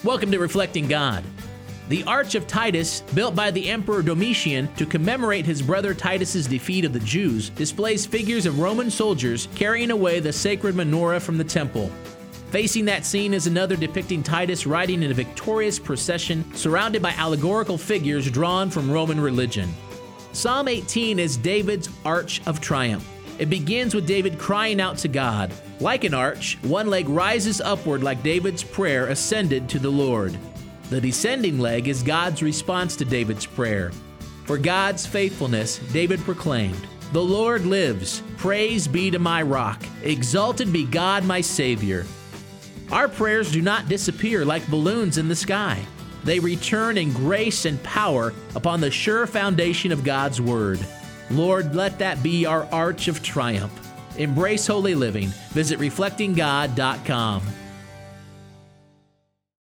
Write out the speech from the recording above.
Welcome to Reflecting God. The Arch of Titus, built by the Emperor Domitian to commemorate his brother Titus's defeat of the Jews, displays figures of Roman soldiers carrying away the sacred menorah from the temple. Facing that scene is another depicting Titus riding in a victorious procession surrounded by allegorical figures drawn from Roman religion. Psalm 18 is David's Arch of Triumph. It begins with David crying out to God. Like an arch, one leg rises upward like David's prayer ascended to the Lord. The descending leg is God's response to David's prayer. For God's faithfulness, David proclaimed, "The Lord lives. Praise be to my rock. Exalted be God my Savior." Our prayers do not disappear like balloons in the sky. They return in grace and power upon the sure foundation of God's Word. Lord, let that be our arch of triumph. Embrace holy living. Visit reflectinggod.com.